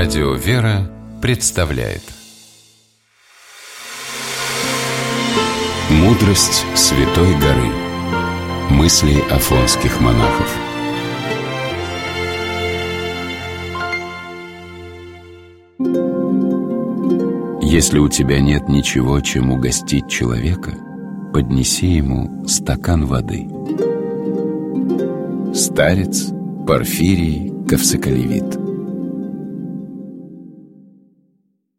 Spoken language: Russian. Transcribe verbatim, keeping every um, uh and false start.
Радио «Вера» представляет «Мудрость Святой горы». Мысли афонских монахов. Если у тебя нет ничего, чем угостить человека, поднеси ему стакан воды. Старец Порфирий Ковсоколевит.